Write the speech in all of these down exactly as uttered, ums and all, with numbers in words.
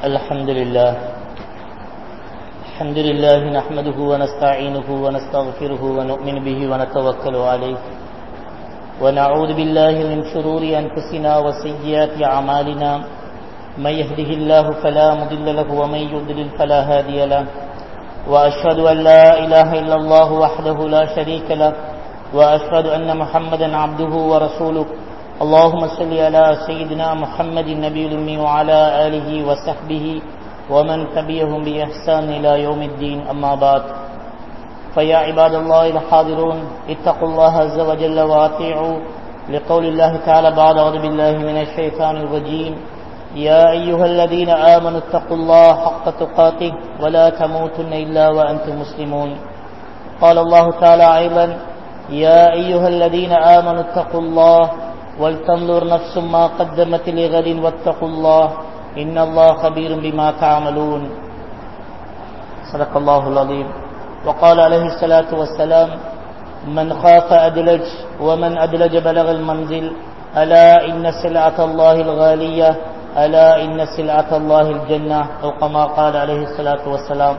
الحمد لله الحمد لله نحمده ونستعينه ونستغفره ونؤمن به ونتوكل عليه ونعوذ بالله من شرور أنفسنا وسيئات أعمالنا من يهده الله فلا مضل له ومن يضلل فلا هادي له وأشهد أن لا إله إلا الله وحده لا شريك له وأشهد أن محمدا عبده ورسوله اللهم صل على سيدنا محمد النبي الأمي وعلى آله وصحبه ومن تبعهم بإحسان إلى يوم الدين أما بعد فيا عباد الله الحاضرون اتقوا الله عز وجل وأطيعوا لقول الله تعالى بعد أعوذ بالله من الشيطان الرجيم يا أيها الذين آمنوا اتقوا الله حق تقاته ولا تموتن إلا وأنتم مسلمون قال الله تعالى أيضا يا أيها الذين آمنوا اتقوا الله ولتنظر نفس ما قدمت لغد واتقوا الله إن الله خبير بما تعملون صدق الله العظيم وقال عليه الصلاة والسلام من خاف أدلج ومن أدلج بلغ المنزل ألا إن سلعة الله الغالية ألا إن سلعة الله الجنة أو كما قال عليه الصلاة والسلام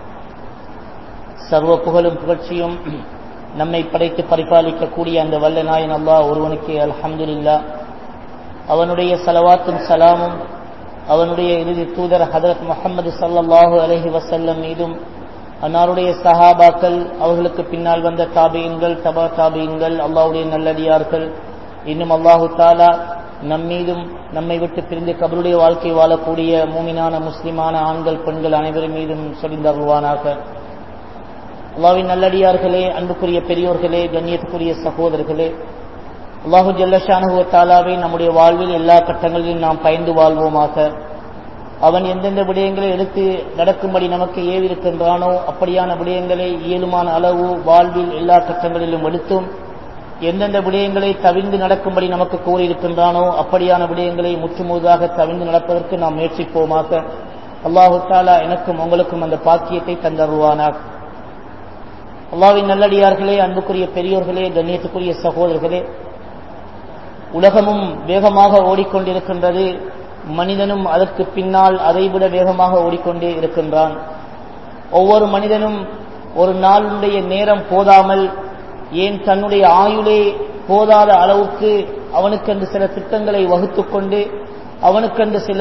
சர்வ புகழும் புகழ்ச்சியும் நம்மை படைத்து பரிபாலிக்கக்கூடிய அந்த வல்ல நாயன் அல்லாஹ் ஒருவனுக்கு அல்ஹம்துலில்லாஹ். அவனுடைய ஸலவாத்தும் சலாமும் அவனுடைய இறுதி தூதர் ஹதரத் முஹம்மது ஸல்லல்லாஹு அலைஹி வஸல்லம் மீதும் அன்னாருடைய சஹாபாக்கள் அவர்களுக்கு பின்னால் வந்த தாபீன்கள் தபா தாபீன்கள் அல்லாஹ்வுடைய நல்லடியார்கள் இன்னும் அல்லாஹு தஆலா நம்மீதும் நம்மை விட்டு பிரிந்து கபருடைய வாழ்க்கை வாழக்கூடிய மூமினான முஸ்லிமான ஆண்கள் பெண்கள் அனைவரும் மீதும் சொலிந்தருள்வானாக. அல்லாஹ்வின் நல்லடியார்களே, அன்புக்குரிய பெரியோர்களே, கண்ணியத்துக்குரிய சகோதரர்களே, அல்லாஹு ஜல்ல ஷானஹு வ தஆலாவை நம்முடைய வாழ்வில் எல்லா கட்டங்களிலும் நாம் பயந்து வாழ்வோமாக. அவன் எந்தெந்த விடயங்களை எடுத்து நடக்கும்படி நமக்கு ஏவிருக்கின்றானோ அப்படியான விடயங்களை இயலுமான அளவு வாழ்வில் எல்லா கட்டங்களிலும் எடுத்தும் எந்தெந்த விடயங்களை தவிர்ந்து நடக்கும்படி நமக்கு கூறியிருக்கின்றானோ அப்படியான விடயங்களை முற்றுமுழுதாக தவிர்ந்து நடப்பதற்கு நாம் முயற்சிப்போமாக. அல்லாஹு தஆலா எனக்கும் உங்களுக்கும் அந்த பாக்கியத்தை தந்தருவானாக. அல்லாஹ்வின் நல்லடியார்களே, அன்புக்குரிய பெரியோர்களே, கண்ணியத்துக்குரிய சகோதரர்களே, உலகமும் வேகமாக ஓடிக்கொண்டிருக்கின்றது. மனிதனும் அதற்கு பின்னால் அதைவிட வேகமாக ஓடிக்கொண்டே இருக்கின்றான். ஒவ்வொரு மனிதனும் ஒரு நாளுடைய நேரம் போதாமல் ஏன் தன்னுடைய ஆயுளே போதாத அளவுக்கு அவனுக்கென்று சில திட்டங்களை வகுத்துக் கொண்டு அவனுக்கென்று சில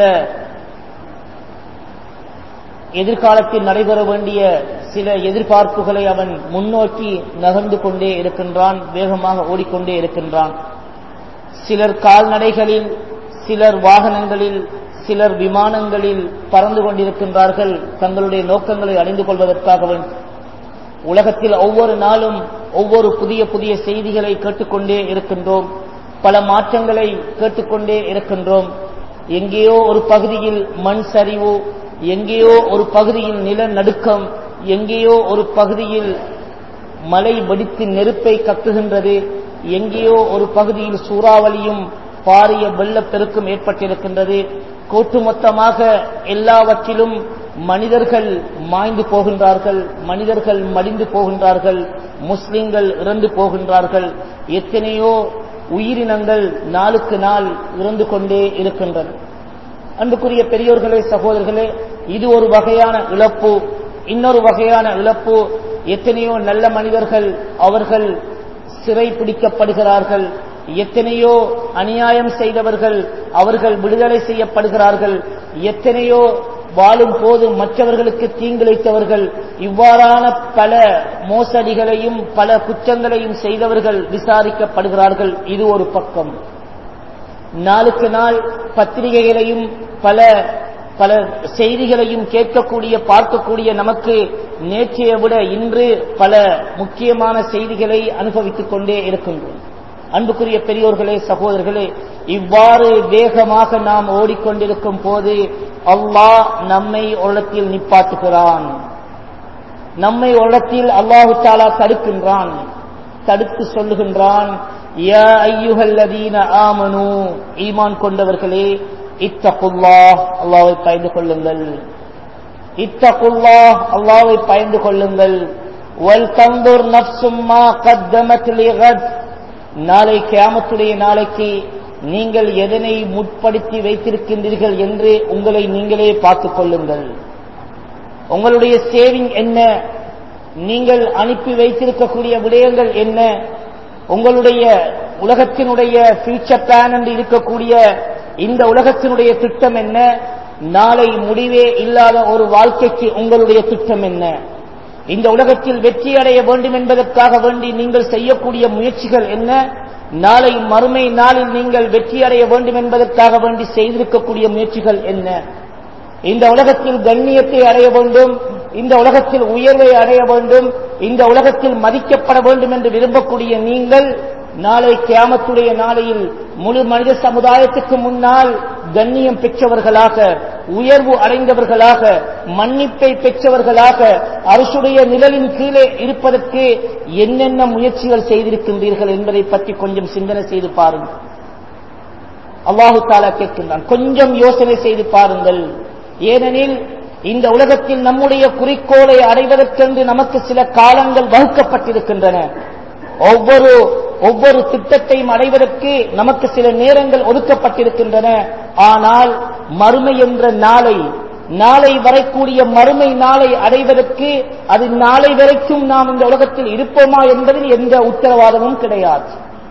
எதிர்காலத்தில் நடைபெற வேண்டிய சில எதிர்பார்ப்புகளை அவன் முன்னோக்கி நகர்ந்து கொண்டே இருக்கின்றான், வேகமாக ஓடிக்கொண்டே இருக்கின்றான். சிலர் கால்நடைகளில், சிலர் வாகனங்களில், சிலர் விமானங்களில் பறந்து கொண்டிருக்கின்றார்கள் தங்களுடைய நோக்கங்களை அடைந்து கொள்வதற்காக. உலகத்தில் ஒவ்வொரு நாளும் ஒவ்வொரு புதிய புதிய செய்திகளை கேட்டுக்கொண்டே இருக்கின்றோம், பல மாற்றங்களை கேட்டுக்கொண்டே இருக்கின்றோம். எங்கேயோ ஒரு பகுதியில் மண் சரிவு, எங்கேயோ ஒரு பகுதியில் நிலநடுக்கம், எங்கேயோ ஒரு பகுதியில் மலை வெடித்து நெருப்பை கக்குகின்றது, எங்கேயோ ஒரு பகுதியில் சூறாவளியும் பாரிய வெள்ளப்பெருக்கும் ஏற்பட்டிருக்கின்றது. ஒட்டுமொத்தமாக எல்லாவற்றிலும் மனிதர்கள் மாய்ந்து போகின்றார்கள், மனிதர்கள் மடிந்து போகின்றார்கள், முஸ்லிம்கள் இறந்து போகின்றார்கள். எத்தனையோ உயிரினங்கள் நாளுக்கு நாள் இறந்து கொண்டே இருக்கின்றன. அன்புக்குரிய பெரியோர்களே, சகோதரர்களே, இது ஒரு வகையான இழப்பு. இன்னொரு வகையான இழப்பு, எத்தனையோ நல்ல மனிதர்கள் அவர்கள் சிறை பிடிக்கப்படுகிறார்கள், எத்தனையோ அநியாயம் செய்தவர்கள் அவர்கள் விடுதலை செய்யப்படுகிறார்கள், எத்தனையோ வாழும் போது மற்றவர்களுக்கு தீங்கிழைத்தவர்கள், இவ்வாறான பல மோசடிகளையும் பல குற்றங்களையும் செய்தவர்கள் விசாரிக்கப்படுகிறார்கள். இது ஒரு பக்கம். நாளுக்கு நாள் பத்திரிகைகளையும் பல பல செய்திகளையும் கேட்கக்கூடிய பார்க்கக்கூடிய நமக்கு நேற்றைய விட இன்று பல முக்கியமான செய்திகளை அனுபவித்துக் கொண்டே இருக்கின்றோம். அன்புக்குரிய பெரியோர்களே, சகோதரர்களே, இவ்வாறு வேகமாக நாம் ஓடிக்கொண்டிருக்கும் போது அல்லாஹ் நம்மை உள்ளத்தில் நிப்பாட்டுகிறான். நம்மை உள்ளத்தில் அல்லாஹு தஆலா தடுக்கின்றான். தடுத்து சொல்லுகின்றான், யா அய்யுஹல்லதீன ஆமனூ, ஈமான் கொண்டவர்களே, இத்தகுல்லாஹ், அல்லாஹ்வை பயந்து கொள்ளுங்கள். இத்தகுல்லாஹ், அல்லாஹ்வை பயந்து கொள்ளுங்கள். வல் தன்துர் நஃப்சும் மா கத்தமத் லிகத், நாளை கியாமத்துடைய நாளைக்கு நீங்கள் எதனை முற்படுத்தி வைத்திருக்கின்றீர்கள் என்று உங்களை நீங்களே பார்த்துக் கொள்ளுங்கள். உங்களுடைய சேவிங் என்ன, நீங்கள் அனுப்பி வைத்திருக்கக்கூடிய விடயங்கள் என்ன, உங்களுடைய உலகத்தினுடைய ஃபியூச்சர் பிளான் என்று இருக்கக்கூடிய இந்த உலகத்தினுடைய திட்டம் என்ன, நாளை முடிவே இல்லாத ஒரு வாழ்க்கைக்கு உங்களுடைய திட்டம் என்ன, இந்த உலகத்தில் வெற்றி அடைய வேண்டும் என்பதற்காக வேண்டி நீங்கள் செய்யக்கூடிய முயற்சிகள் என்ன, நாளை மறுமை நாளில் நீங்கள் வெற்றி அடைய வேண்டும் என்பதற்காக வேண்டி செய்திருக்கக்கூடிய முயற்சிகள் என்ன, இந்த உலகத்தில் கண்ணியத்தை அடைய வேண்டும், இந்த உலகத்தில் உயர்வை அடைய வேண்டும், இந்த உலகத்தில் மதிக்கப்பட வேண்டும் என்று விரும்பக்கூடிய நீங்கள் நாளை கியாமத்துடைய நாளையில் முழு மனித சமுதாயத்துக்கு முன்னால் கண்ணியம் பெற்றவர்களாக, உயர்வு அடைந்தவர்களாக, மன்னிப்பை பெற்றவர்களாக அரசுடைய நிழலின் கீழே இருப்பதற்கு என்னென்ன முயற்சிகள் செய்திருக்கின்றீர்கள் என்பதை பற்றி கொஞ்சம் சிந்தனை செய்து பாருங்கள். அல்லாஹு தஆலா கேட்கின்றான், கொஞ்சம் யோசனை செய்து பாருங்கள். ஏனெனில் இந்த உலகத்தில் நம்முடைய குறிக்கோளை அடைவதற்கென்று நமக்கு சில காலங்கள் வகுக்கப்பட்டிருக்கின்றன. ஒவ்வொரு ஒவ்வொரு திட்டத்தையும் அடைவதற்கு நமக்கு சில நேரங்கள் ஒதுக்கப்பட்டிருக்கின்றன. ஆனால் மறுமை என்ற நாளை, நாளை வரக்கூடிய மறுமை நாளை அடைவதற்கு அது நாளை வரைக்கும் நாம் இந்த உலகத்தில் இருப்போமா என்பதில் எந்த உத்தரவாதமும் கிடையாது.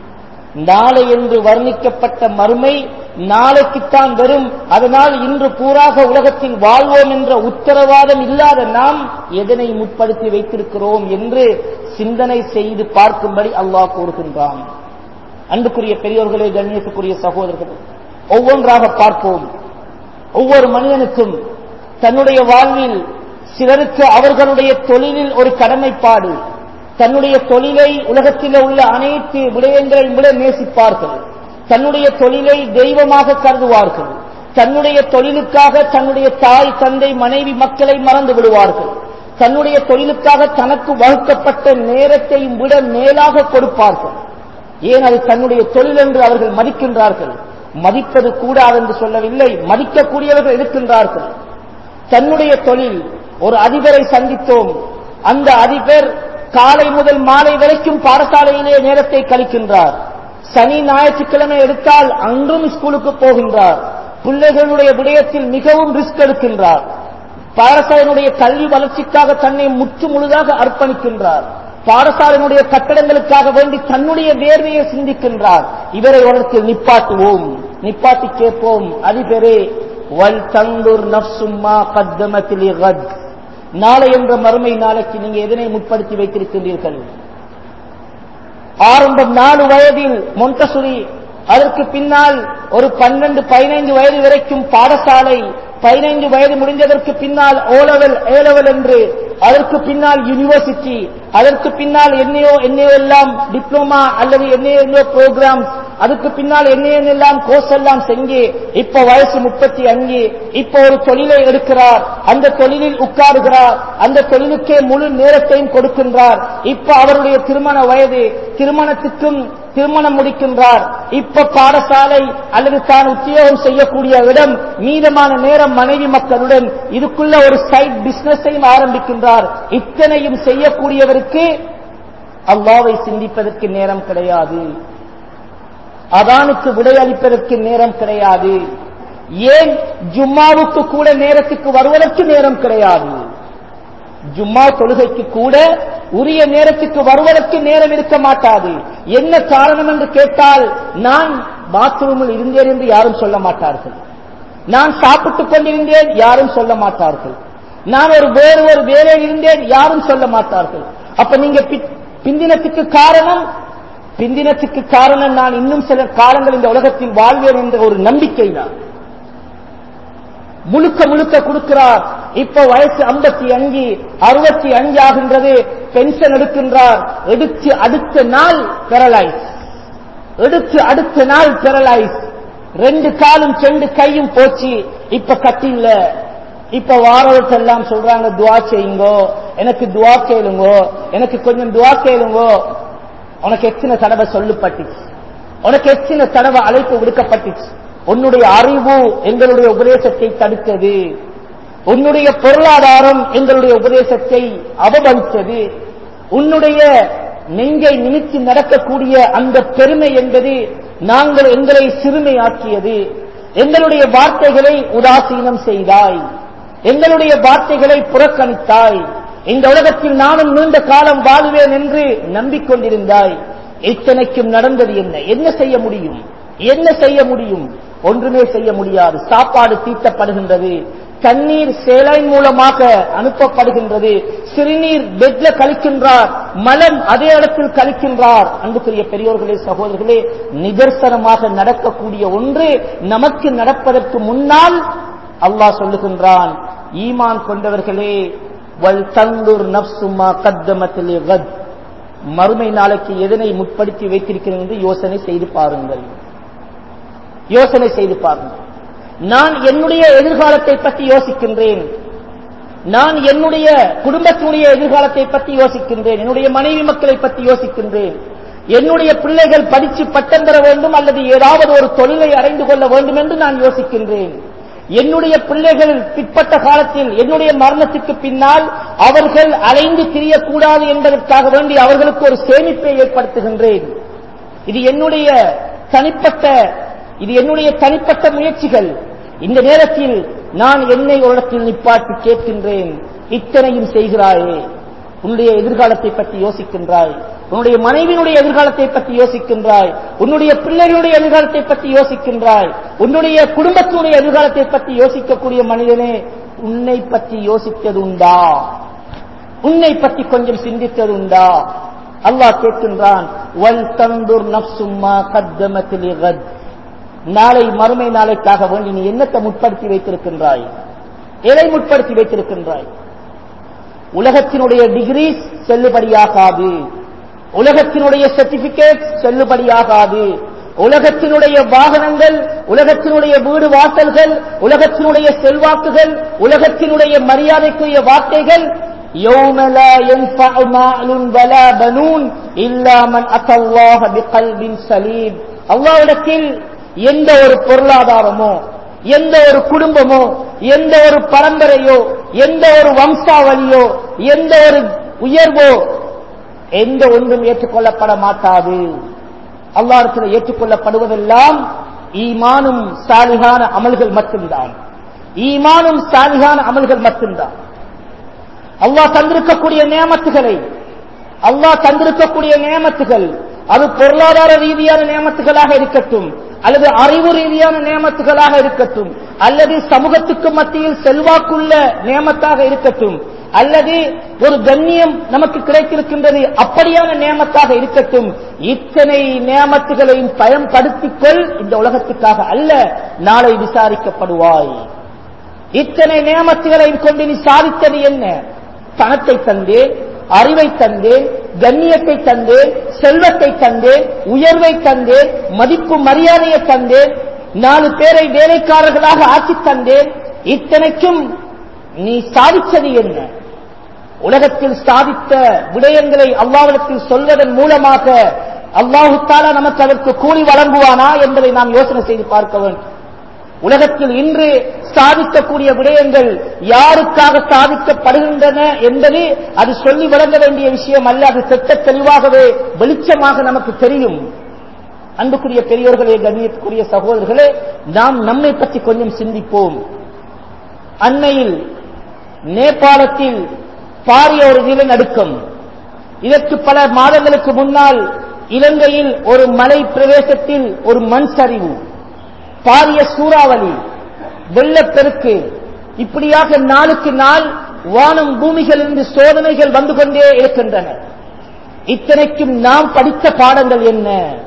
நாளை என்று வர்ணிக்கப்பட்ட மறுமை நாளைக்குத்தான் வரும். அதனால் இன்று பூராக உலகத்தில் வாழ்வோம் என்ற உத்தரவாதம் இல்லாத நாம் எதனை முற்படுத்தி வைத்திருக்கிறோம் என்று சிந்தனை செய்து பார்க்கும்படி அல்லாஹ் கூறுகின்றான். அன்புக்குரிய பெரியோர்களே, கண்ணியத்துக்குரிய சகோதரர்கள், ஒவ்வொன்றாக பார்ப்போம். ஒவ்வொரு மனிதனுக்கும் தன்னுடைய வாழ்வில், சிலருக்கு அவர்களுடைய தொழிலில் ஒரு கடமைப்பாடு, தன்னுடைய தொழிலை உலகத்தில் உள்ள அனைத்து விடயங்களையும் விட நேசிப்பார்கள், தன்னுடைய தொழிலை தெய்வமாக கருதுவார்கள், தன்னுடைய தொழிலுக்காக தன்னுடைய தாய் தந்தை மனைவி மக்களை மறந்து விடுவார்கள், தன்னுடைய தொழிலுக்காக தனக்கு வகுக்கப்பட்ட நேரத்தையும் விட மேலாக கொடுப்பார்கள். ஏன், அது தன்னுடைய தொழில் என்று அவர்கள் மதிக்கின்றார்கள். மதிப்பது கூடாது என்று சொல்லவில்லை, மதிக்கக்கூடியவர்கள் இருக்கின்றார்கள். தன்னுடைய தொழில், ஒரு அதிபரை சந்தித்தோம். அந்த அதிபர் காலை முதல் மாலை வரைக்கும் பாடசாலையிலே நேரத்தை கழிக்கின்றார். சனி ஞாயிற்றுக்கிழமை எடுத்தால் அன்றும் ஸ்கூலுக்கு போகின்றார். பிள்ளைகளுடைய விடயத்தில் மிகவும் ரிஸ்க் எடுக்கின்றார். பாடசாலையினுடைய கல்வி வளர்ச்சிக்காக தன்னை முற்று முழுதாக அர்ப்பணிக்கின்றார். பாடசாலையினுடைய கட்டடங்களுக்காக வேண்டி தன்னுடைய வேர்வையை சிந்திக்கின்றார். இவரை உலகத்தில் நிப்பாட்டுவோம், நிப்பாட்டி கேட்போம், அதிபரே, வல் தந்துர் நஃப்சும்மா கத்தமத் லிகத், நாளை என்ற மறுமை நாளைக்கு நீங்க எதனை முற்படுத்தி வைத்திருக்கின்றீர்கள்? ஆரம்பம் நாலு வயதில் மொண்டசுரி, அதற்கு பின்னால் ஒரு பன்னெண்டு பதினைந்து வயது வரைக்கும் பாடசாலை, பதினைந்து வயது முடிந்ததற்கு பின்னால் ஓ லெவல் ஏ லெவல் என்று, அதற்கு பின்னால் யூனிவர்சிட்டி, அதற்கு பின்னால் என்னையோ என்னையோ எல்லாம் டிப்ளமா அல்லது என்னையோ என்னையோ ப்ரோக்ராம், அதுக்கு பின்னால் என்ன எல்லாம் கோர்ஸ் எல்லாம் செஞ்சு இப்ப வயசு முப்பத்தி அஞ்சு, இப்ப ஒரு தொழிலை எடுக்கிறார், அந்த தொழிலில் உட்காருகிறார், அந்த தொழிலுக்கே முழு நேரத்தையும் கொடுக்கின்றார். இப்ப அவருடைய திருமண வயது, திருமணத்துக்கும் திருமணம் முடிக்கின்றார். இப்ப பாடசாலை அல்லது தான் உத்தியோகம் செய்யக்கூடிய இடம், மீதமான நேரம் மனைவி மக்களுடன், இதுக்குள்ள ஒரு சைட் பிசினஸையும் ஆரம்பிக்கின்றார். இத்தனையும் செய்யக்கூடியவருக்கு அல்லாஹ்வை சிந்திப்பதற்கு நேரம் கிடையாது, அதானுக்கு விடையளிப்பதற்கு நேரம் கிடையாது. ஏன், ஜும்மாவுக்கு கூட நேரத்துக்கு வருவதற்கு நேரம் கிடையாது. ஜும்மா தொழுகைக்கு கூட உரிய நேரத்துக்கு வருவதற்கு நேரம் இருக்க மாட்டாது. என்ன காரணம் என்று கேட்டால், நான் பாத்ரூமில் இருந்தேன் என்று யாரும் சொல்ல மாட்டார்கள், நான் சாப்பிட்டுக் கொண்டிருந்தேன் யாரும் சொல்ல மாட்டார்கள், நான் ஒரு வேறு ஒரு வேலையில் இருந்தேன் யாரும் சொல்ல மாட்டார்கள். அப்ப நீங்க பிந்தினத்துக்கு காரணம், பிந்தினத்துக்கு காரணம் நான் இன்னும் சில காலங்கள் இந்த உலகத்தில் வாழ்வேன் என்ற ஒரு நம்பிக்கை தான். முழுக்க முழுக்க கொடுக்கிறார். இப்ப வயசு ஐம்பத்தி அஞ்சு அறுபத்தி அஞ்சு ஆகின்றது, பென்ஷன் எடுக்கின்றார். எடுத்து அடுத்த நாள் பெரலைஸ், எடுத்து அடுத்த நாள் பெரலைஸ், ரெண்டு காலும் செண்டு கையும் போச்சு. இப்ப கட்டில, இப்ப வாரவர்களெல்லாம் சொல்றாங்க, துவா செய்யுங்கோ, எனக்கு துவா கேளுங்கோ, எனக்கு கொஞ்சம் துவா கேளுங்கோ. உனக்கு எத்தனை தடவை சொல்லப்பட்டுச்சு, உனக்கு எத்தனை தடவை அழைப்பு விடுக்கப்பட்டுச்சு? உன்னுடைய அறிவு எங்களுடைய உபதேசத்தை தடுத்தது, உன்னுடைய பொருளாதாரம் எங்களுடைய உபதேசத்தை அவமதித்தது, உன்னுடைய நெஞ்சை நிமித்தி நடக்கக்கூடிய அந்த பெருமை என்பது நாங்கள் எங்களை சிறுமையாக்கியது, எங்களுடைய வார்த்தைகளை உதாசீனம் செய்தாய், எங்களுடைய வார்த்தைகளை புறக்கணித்தாய், இந்த உலகத்தில் நானும் நீண்ட காலம் வாழ்வேன் என்று நம்பிக்கொண்டிருந்தாய். இத்தனைக்கும் நடந்தது என்ன? என்ன செய்ய முடியும்? என்ன செய்ய முடியும்? ஒன்றுமே செய்ய முடியாது. சாப்பாடு தீட்டப்படுகின்றது, தண்ணீர் சேலைன் மூலமாக அனுப்பப்படுகின்றது, சிறுநீர் பெட்ல கழிக்கின்றார், மலம் அதே இடத்தில் கழிக்கின்றார். அன்புக்குரிய பெரியோர்களே, சகோதரர்களே, நிதர்சனமாக நடக்கக்கூடிய ஒன்று நமக்கு நடப்பதற்கு முன்னால் அல்லாஹ் சொல்லுகின்றான், ஈமான் கொண்டவர்களே, வல் தந்துர் நஃப்ஸு மா கத்தமத் லிகத், மறுமை நாளைக்கு எதனை முற்படுத்தி வைத்திருக்கிறது என்று யோசனை செய்து பாருங்கள். யோசனை செய்து பாருங்கள். நான் என்னுடைய எதிர்காலத்தை பற்றி யோசிக்கின்றேன், நான் என்னுடைய குடும்பத்தினுடைய எதிர்காலத்தை பற்றி யோசிக்கின்றேன், என்னுடைய மனைவி மக்களை பற்றி யோசிக்கின்றேன், என்னுடைய பிள்ளைகள் படித்து பட்டம் பெற வேண்டும் அல்லது ஏதாவது ஒரு தொழிலை அடைந்து கொள்ள வேண்டும் என்று நான் யோசிக்கின்றேன். என்னுடைய பிள்ளைகள் பிற்பட்ட காலத்தில் என்னுடைய மரணத்துக்கு பின்னால் அவர்கள் அலைந்து திரியக்கூடாது என்பதற்காக வேண்டி அவர்களுக்கு ஒரு சேமிப்பை ஏற்படுத்துகின்றேன். இது என்னுடைய தனிப்பட்ட இது என்னுடைய தனிப்பட்ட முயற்சிகள். இந்த நேரத்தில் நான் என்னை ஒரு இடத்தில் நிப்பாட்டி கேட்கின்றேன், இத்தனையும் செய்கிறாயே, உன்னுடைய எதிர்காலத்தை பற்றி யோசிக்கின்றாய், உன்னுடைய மனைவியினுடைய எதிர்காலத்தை பற்றி யோசிக்கின்றாய், உன்னுடைய பிள்ளைகளுடைய எதிர்காலத்தை பற்றி யோசிக்கின்றாய், உன்னுடைய குடும்பத்தினுடைய எதிர்காலத்தை பற்றி யோசிக்கக்கூடிய மனிதனே, உன்னை பற்றி யோசித்தது உண்டா? உன்னை பற்றி கொஞ்சம் சிந்தித்தது உண்டா? அல்லாஹ் கேட்கின்றான், வல் தந்துர் நஃப்ஸு மா கத்தமத் லிகத், நாளை மறுமை நாளைக்காக வேண்டி நீ என்னத்தை முற்படுத்தி வைத்திருக்கின்றாய்? எதை முற்படுத்தி வைத்திருக்கின்றாய்? உலகத்தினுடைய டிகிரிஸ் செல்லுபடியாகாது, உலகத்தினுடைய சர்டிபிகேட் செல்லுபடியாகாது, உலகத்தினுடைய வாகனங்கள், உலகத்தினுடைய வீடு வாசல்கள், உலகத்தினுடைய செல்வாக்குகள், உலகத்தினுடைய மரியாதைக்குரிய வார்த்தைகள், يَوْمَ لَا يَنْفَعُ مَالٌ وَلَا بَنُونَ إِلَّا مَنْ أَتَى اللَّهَ بِقَلْبٍ سَلِيمٍ. அல்லாஹ்விடத்தில் எந்த ஒரு பொருளாதாரமோ, எந்த ஒரு குடும்பமோ, எந்த ஒரு பரம்பரையோ, எந்த ஒரு வம்சாவளியோ, எந்த ஒரு உயர்வோ, எந்த ஒன்றும் ஏற்றுக்கொள்ளப்பட மாட்டாது. அல்லாஹ்விடத்தில் ஏற்றுக்கொள்ளப்படுவதெல்லாம் ஈமானும் சாலிஹான அமல்கள் மட்டும்தான். ஈமானும் சாலிஹான அமல்கள் மட்டும்தான். அல்லாஹ் தந்திருக்கக்கூடிய நியமத்துகளை அல்லாஹ் தந்திருக்கக்கூடிய நியமத்துகள் அது பொருளாதார ரீதியான நியமத்துகளாக இருக்கட்டும், அல்லது அறிவு ரீதியான நியமத்துகளாக இருக்கட்டும், அல்லது சமூகத்துக்கு மத்தியில் செல்வாக்குள்ள நியமத்தாக இருக்கட்டும், அல்லது ஒரு கண்ணியம் நமக்கு கிடைத்திருக்கின்றது அப்படியான நியமத்தாக இருக்கட்டும், இத்தனை நியமத்துகளையும் பயன்படுத்திக் கொள், இந்த உலகத்துக்காக அல்ல, நாளை விசாரிக்கப்படுவாய். இத்தனை நியமத்துகளையும் கொண்டு நீ சாதித்தது என்ன? பணத்தை தந்தேன், அறிவை தந்தேன், கண்ணியத்தை தந்தேன், செல்வத்தை தந்தேன், உயர்வை தந்தேன், மதிப்பு மரியாதையை தந்தேன், நாலு பேரை வேலைக்காரர்களாக ஆக்கி தந்தேன். இத்தனைக்கும் நீ சாதித்தது என்ன? உலகத்தில் சாதித்த விடயங்களை அல்லாஹ்விடத்தில் சொல்வதன் மூலமாக அல்லாஹு தஆலா நமக்கு அதற்கு கூலி வழங்குவானா என்பதை நாம் யோசனை செய்து பார்க்க வேண்டும். உலகத்தில் இன்று சாதிக்கக்கூடிய விடயங்கள் யாருக்காக சாதிக்கப்படுகின்றன என்பது அது சொல்லி வழங்க வேண்டிய விஷயம் அல்ல, அது திட்ட தெளிவாகவே வெளிச்சமாக நமக்கு தெரியும். அன்புக்குரிய பெரியோர்களே, கண்ணியத்துக்குரிய சகோதரர்களே, நாம் நம்மை பற்றி கொஞ்சம் சிந்திப்போம். அண்மையில் நேபாளத்தில் பாரிய ஒரு நிலநடுக்கம், இதற்கு பல மாதங்களுக்கு முன்னால் இலங்கையில் ஒரு மலை பிரதேசத்தில் ஒரு மண் சரிவு, பாரிய சூறாவளி, வெள்ளப்பெருக்கு, இப்படியாக நாளுக்கு நாள் வானம் பூமிகளிலிருந்து சோதனைகள் வந்து கொண்டே இருக்கின்றன. இத்தனைக்கும் நாம் படித்த பாடங்கள் என்ன?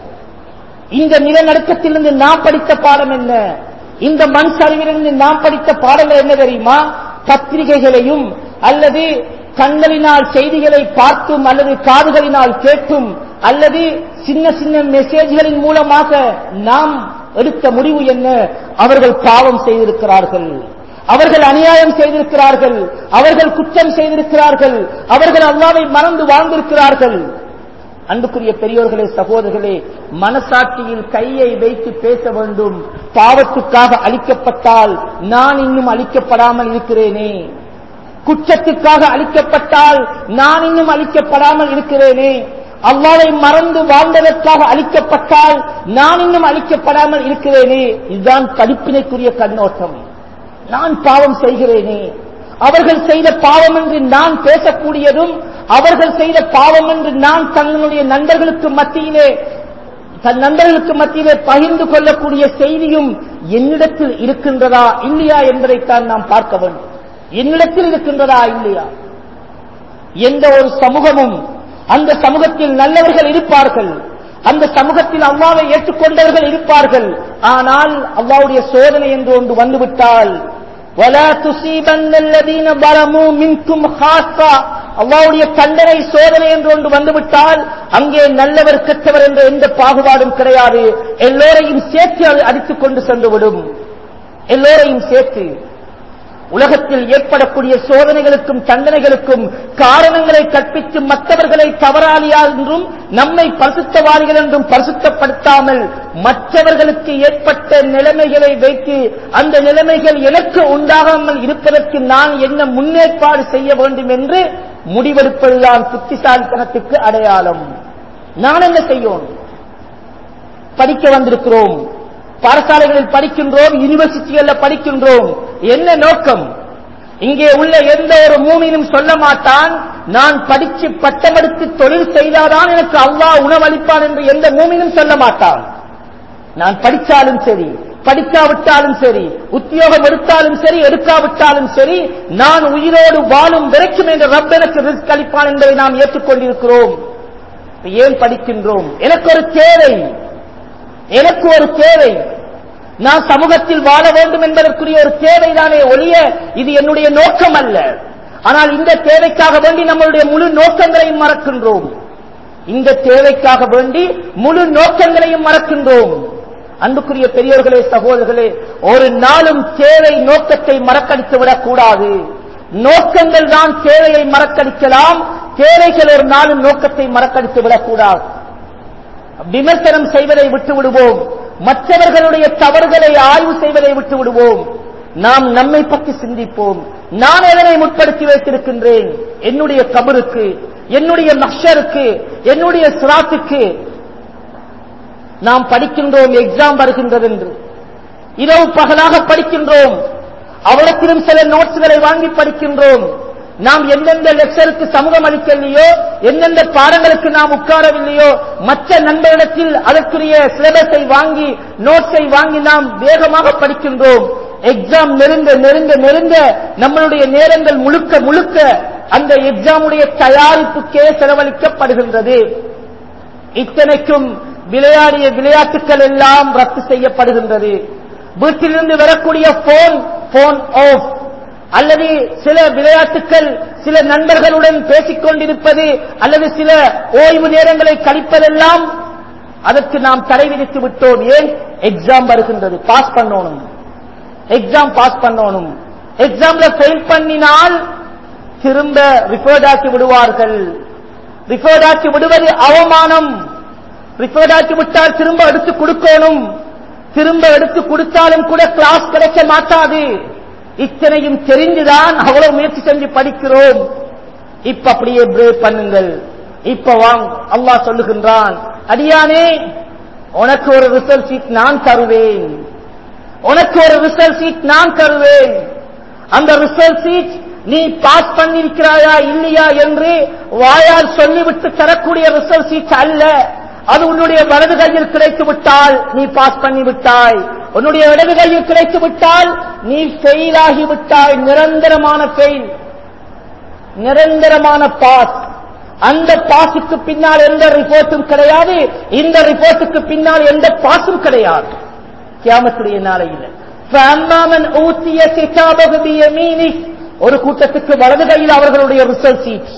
இந்த நிலநடுக்கத்திலிருந்து நாம் படித்த பாடம் என்ன? இந்த மண் சரிவிலிருந்து நாம் படித்த பாடங்கள் என்ன தெரியுமா? பத்திரிகைகளையும் அல்லது கண்களினால் செய்திகளை பார்த்தும் அல்லது காதுகளினால் கேட்டும் அல்லது சின்ன சின்ன மெசேஜ்களின் மூலமாக நாம் எடுத்த முடிவு என்ன? அவர்கள் பாவம் செய்திருக்கிறார்கள், அவர்கள் அநியாயம் செய்திருக்கிறார்கள், அவர்கள் குற்றம் செய்திருக்கிறார்கள், அவர்கள் அல்லாஹ்வை மறந்து வாழ்ந்திருக்கிறார்கள். அன்புக்குரிய பெரியோர்களே, சகோதரர்களே, மனசாட்சியில் கையை வைத்து பேச வேண்டும். பாவத்துக்காக அழிக்கப்பட்டால் நான் இன்னும் அழிக்கப்படாமல் இருக்கிறேனே, குற்றத்துக்காக அழிக்கப்பட்டால் நான் இன்னும் அழிக்கப்படாமல் இருக்கிறேனே, அல்லாஹ்வை மறந்து வாழ்ந்ததற்காக அழிக்கப்பட்டால் நான் இன்னும் அழிக்கப்படாமல் இருக்கிறேனே, இதுதான் படிப்பினைக்குரிய கண்ணோட்டம். நான் பாவம் செய்கிறேனே, அவர்கள் செய்த பாவம் என்று நான் பேசக்கூடியதும், அவர்கள் செய்த பாவம் என்று நான் தன்னுடைய நண்பர்களுக்கு மத்தியிலே தன் நண்பர்களுக்கு மத்தியிலே பகிர்ந்து கொள்ளக்கூடிய செய்தியும் என்னிடத்தில் இருக்கின்றதா இல்லையா என்பதைத்தான் நாம் பார்க்க வேண்டும். என்னிடத்தில் இருக்கின்றதா இல்லையா? எந்த ஒரு சமூகமும் அந்த சமூகத்தில் நல்லவர்கள் இருப்பார்கள், அந்த சமூகத்தில் அல்லாஹ்வை ஏற்றுக்கொண்டவர்கள் இருப்பார்கள். ஆனால் அல்லாஹ்வுடைய சோதனை என்று ஒன்று வந்துவிட்டால் وَلَا تُصِيبَنَّ الَّذِينَ ظَلَمُوا مِنكُمْ خَاصَّةً அல்லாஹ்வுடைய தண்டனை சோதனை என்று ஒன்று வந்துவிட்டால் அங்கே நல்லவர் கெட்டவர் என்ற எந்த பாகுபாடும் கிடையாது. எல்லோரையும் சேர்த்து அடித்துக் கொண்டு சென்றுவிடும். எல்லோரையும் சேர்த்து உலகத்தில் ஏற்படக்கூடிய சோதனைகளுக்கும் தண்டனைகளுக்கும் காரணங்களை கற்பித்து மற்றவர்களை தவறாளியால் என்றும் நம்மை பரிசுத்தவாளிகள் என்றும் பரிசுத்தப்படுத்தாமல் மற்றவர்களுக்கு ஏற்பட்ட நிலைமைகளை வைத்து அந்த நிலைமைகள் எனக்கு உண்டாகாமல் இருப்பதற்கு நான் என்ன முன்னேற்பாடு செய்ய வேண்டும் என்று முடிவெடுப்பதுதான் புத்திசாலித்தனத்துக்கு அடையாளம். நான் என்ன செய்யணும்? படிக்க வந்திருக்கிறோம், பாடசாலைகளில் படிக்கின்றோம், யூனிவர்சிட்டிகளில் படிக்கின்றோம். என்ன நோக்கம்? இங்கே உள்ள எந்த ஒரு மூமினும் சொல்ல மாட்டான் நான் படிச்சு பட்டமெடுத்து தொழில் செய்தாதான் எனக்கு அல்லாஹ் உணவளிப்பான் என்று எந்த மூமினும் சொல்ல மாட்டான். நான் படித்தாலும் சரி, படிக்காவிட்டாலும் சரி, உத்தியோகம் எடுத்தாலும் சரி, எடுக்காவிட்டாலும் சரி, நான் உயிரோடு வாழும் வரைக்கும் என்ற ரப் எனக்கு ரிஸ்க் அளிப்பான் என்பதை நாம் ஏற்றுக்கொண்டிருக்கிறோம். ஏன் படிக்கின்றோம்? எனக்கு ஒரு தேவை, எனக்கு ஒரு தேவை. நான் சமூகத்தில் வாழ வேண்டும் என்பதற்குரிய ஒரு தேவைதானே ஒழிய இது என்னுடைய நோக்கம் அல்ல. ஆனால் இந்த தேவைக்காக வேண்டி நம்மளுடைய முழு நோக்கங்களையும் மறக்கின்றோம். இந்த தேவைக்காக வேண்டி முழு நோக்கங்களையும் மறக்கின்றோம். அன்புக்குரிய பெரியோர்களே, சகோதரர்களே, ஒரு நாளும் தேவை நோக்கத்தை மறக்கடித்து விடக்கூடாது. நோக்கங்கள் தான் தேவையை மறக்கடிக்கலாம், தேவைகள் ஒரு நாளும் நோக்கத்தை மறக்கடித்து விடக்கூடாது. விமர்சனம் செய்வதை விட்டு விடுவோம், மற்றவர்களுடைய தவறுகளை ஆய்வு செய்வதை விட்டு விடுவோம். நாம் நம்மை பற்றி சிந்திப்போம். நான் எதனை முற்படுத்தி வைத்திருக்கின்றேன்? என்னுடைய கபருக்கு, என்னுடைய மஹ்ஷருக்கு, என்னுடைய சிராத்துக்கு. நாம் படிக்கின்றோம், எக்ஸாம் வருகின்றது என்று இரவு பகலாக படிக்கின்றோம். அவலத்திலும் சில நோட்ஸ்களை வாங்கி படிக்கின்றோம். நாம் எந்தெந்த லெக்சருக்கு சமூகம் அளிக்கவில்லையோ, எந்தெந்த பாடங்களுக்கு நாம் உட்காரவில்லையோ, மற்ற நண்பரிடத்தில் அதற்குரிய சிலபஸை வாங்கி நோட்ஸை வாங்கி நாம் வேகமாக படிக்கின்றோம். எக்ஸாம் நெருங்க நெருங்க நெருங்க நம்மளுடைய நேரங்கள் முழுக்க முழுக்க அந்த எக்ஸாமுடைய தயாரிப்புக்கே செலவழிக்கப்படுகின்றது. இத்தனைக்கும் விளையாடிய விளையாட்டுகள் எல்லாம் ரத்து செய்யப்படுகின்றது. வீட்டிலிருந்து வரக்கூடிய போன் போன் ஆஃப், அல்லது சில விளையாட்டுகள், சில நண்பர்களுடன் பேசிக் கொண்டிருப்பது, அல்லது சில ஓய்வு நேரங்களை கழிப்பதெல்லாம் அதற்கு நாம் தடை விதித்து விட்டோம். ஏன்? எக்ஸாம் வருகின்றது, பாஸ் பண்ணணும், எக்ஸாம் பாஸ் பண்ணணும். எக்ஸாம்ல ஃபெயில் பண்ணினால் திரும்ப ரிஃபர்ட் ஆக்கி விடுவார்கள். ரிஃபர்ட் ஆக்கி விடுவது அவமானம். ரிஃபர்ட் ஆக்கி விட்டால் திரும்ப எடுத்து கொடுக்கணும். திரும்ப எடுத்து கொடுத்தாலும் கூட கிளாஸ் கிடைக்க மாட்டாது. இத்தனையும் தெரிந்துதான் அவ்வளவு முயற்சி செஞ்சு படிக்கிறோம். இப்ப அப்படியே பிரேக் பண்ணுங்கள். இப்ப வாங்க, அல்லாஹ் சொல்லுகின்றான், அடியானே உனக்கு ஒரு ரிசல்ட் ஷீட் நான் தருவேன், உனக்கு ஒரு ரிசல்ட் ஷீட் நான் தருவேன். அந்த ரிசல்ட் ஷீட் நீ பாஸ் பண்ணிருக்கிறாயா இல்லையா என்று வாயால் சொல்லிவிட்டு தரக்கூடிய ரிசல்ட் ஷீட் அல்ல. அது உன்னுடைய வலது கையில் கிடைத்து விட்டால் நீ பாஸ் பண்ணி விட்டாய், உன்னுடைய இடது கையில் கிடைத்து விட்டால் நீ ஃபெயில் ஆகிவிட்டாய். நிரந்தரமான ஃபெயில், நிரந்தரமான பாஸ். அந்த பாஸுக்கு பின்னால் எந்த ரிப்போர்ட்டும் கிடையாது, இந்த ரிப்போர்ட்டுக்கு பின்னால் எந்த பாஸும் கிடையாது கியாமத்துடைய நாளையில். ஒரு கூட்டத்துக்கு வலது கையில் அவர்களுடைய ரிசல்ட் ஷீட்,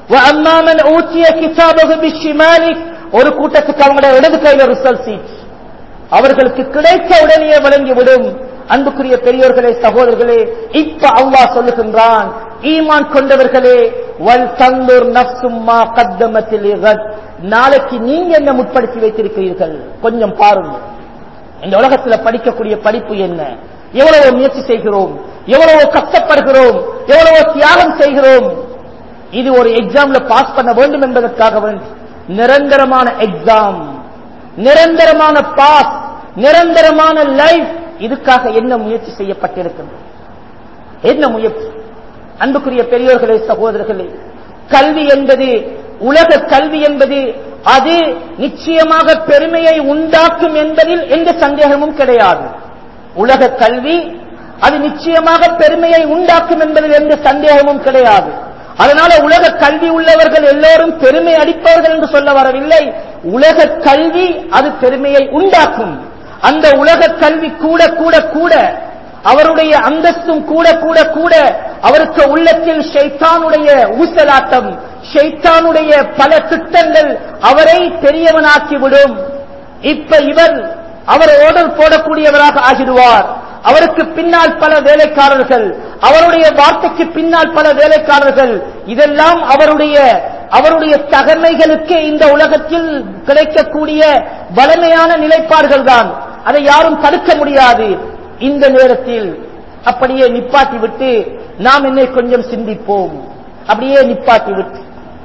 ஒரு கூட்டத்துக்கு அவங்களுடைய இடது கையில ரிசல்ட் ஷீட். அவர்களுக்கு கிடைத்த உடனே வழங்கிவிடும். அன்புக்குரிய பெரியோர்களே, சகோதரர்களே, இப்ப அல்லாஹ் சொல்லுகின்றான், ஈமான் கொண்டவர்களே, வல் தன்துர் நஃப்சும் மா கத்தமத் லிகத், நாளைக்கு நீங்க என்ன முற்படுத்தி வைத்திருக்கிறீர்கள் கொஞ்சம் பாருங்க. இந்த உலகத்தில் படிக்கக்கூடிய படிப்பு என்ன? எவ்வளவு முயற்சி செய்கிறோம், எவ்வளவு கஷ்டப்படுகிறோம், எவ்வளவு தியாகம் செய்கிறோம். இது ஒரு எக்ஸாம்ல பாஸ் பண்ண வேண்டும் என்பதற்காக வேண்டி நிரந்தரமான எக்ஸாம், நிரந்தரமான பாஸ், நிரந்தரமான லைஃப். இதுக்காக என்ன முயற்சி செய்யப்பட்டிருக்கிறது? என்ன முயற்சி? அன்புக்குரிய பெரியோர்களே, சகோதரர்களே, கல்வி என்பது, உலக கல்வி என்பது அது நிச்சயமாக பெருமையை உண்டாக்கும் என்பதில் எந்த சந்தேகமும் கிடையாது. உலக கல்வி அது நிச்சயமாக பெருமையை உண்டாக்கும் என்பதில் எந்த சந்தேகமும் கிடையாது. அதனால உலக கல்வி உள்ளவர்கள் எல்லோரும் பெருமை அடிப்பவர்கள் என்று சொல்ல வரவில்லை. உலக கல்வி அது பெருமையை உண்டாக்கும். அந்த உலக கல்வி கூட கூட கூட அவருடைய அந்தஸ்தும் கூட கூட கூட அவருக்கு உள்ளத்தில் ஷைத்தானுடைய ஊசலாட்டம், ஷைத்தானுடைய பல திட்டங்கள் அவரை பெரியவனாக்கிவிடும். இப்ப இவர் அவர் ஓடல் போடக்கூடியவராக ஆகிடுவார். அவருக்கு பின்னால் பல வேலைக்காரர்கள், அவருடைய வார்த்தைக்கு பின்னால் பல வேலைக்காரர்கள். இதெல்லாம் அவருடைய அவருடைய தகமைகளுக்கு இந்த உலகத்தில் கிடைக்கக்கூடிய வலிமையான நிலைப்பாடுகள் தான். அதை யாரும் தடுக்க முடியாது. இந்த நேரத்தில் அப்படியே நிப்பாட்டி விட்டு நாம் என்னை கொஞ்சம் சிந்திப்போம். அப்படியே நிப்பாட்டி விட்டு,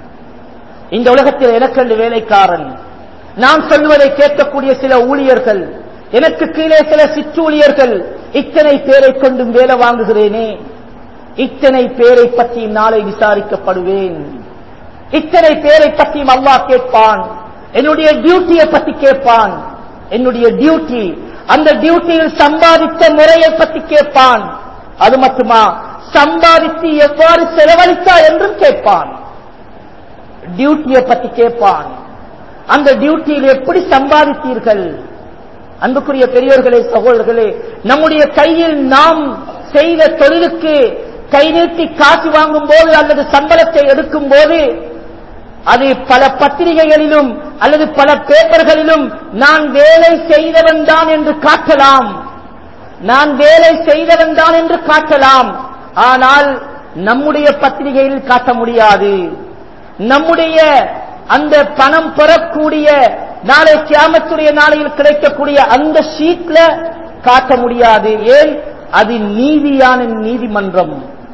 இந்த உலகத்தில் எனக்கு வேலைக்காரன், நான் சொல்வதை கேட்கக்கூடிய சில ஊழியர்கள், எனக்கு கீழே சில சிற்றூழியர்கள், இத்தனை பேரை கொண்டும் வேலை வாங்குகிறேனே, இத்தனை பேரை பற்றி நாளை விசாரிக்கப்படுவேன். இத்தனை பேரை பற்றியும் அல்லாஹ் கேட்பான். என்னுடைய டியூட்டியை பற்றி கேட்பான். என்னுடைய டியூட்டி, அந்த டியூட்டியில் சம்பாதித்த முறையை பற்றி கேட்பான். அது மட்டுமா, சம்பாதித்து எவ்வாறு செலவழித்தா என்றும் கேட்பான். டியூட்டியை பற்றி கேட்பான். அந்த டியூட்டியில் எப்படி சம்பாதித்தீர்கள்? அன்புக்குரிய பெரியோர்களே, சகோதரர்களே, நம்முடைய கையில் நாம் செய்த தொழிலுக்கு கை நீட்டி காசு வாங்கும் போது அல்லது சம்பளத்தை எடுக்கும் போது அது பல பத்திரிகைகளிலும் அல்லது பல பேப்பர்களிலும் நான் வேலை செய்தவன் தான் என்று காட்டலாம், நான் வேலை செய்தவன் தான் என்று காட்டலாம். ஆனால் நம்முடைய பத்திரிகையில் காட்ட முடியாது. நம்முடைய அந்த பணம் பெறக்கூடிய நாளை கியாமத்துடைய நாளையில் கிடைக்கக்கூடிய அந்த ஷீட்ல காட்ட முடியாது. ஏன்? அது நீதியான நீதிமன்றம்,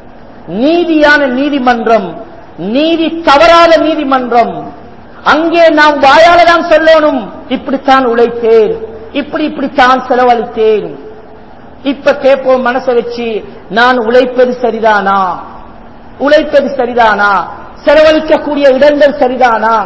நீதியான நீதிமன்றம், நீதி தவறாத நீதிமன்றம். அங்கே நாம் வாயால தான் சொல்லணும், இப்படித்தான் உழைத்தேன், இப்படி இப்படித்தான் செலவழித்தேன். இப்ப கேட்போம் மனசை வச்சு, நான் உழைப்பது சரிதானா, உழைப்பது சரிதானா, செலவழிக்கக்கூடிய இடங்கள் சரிதானா,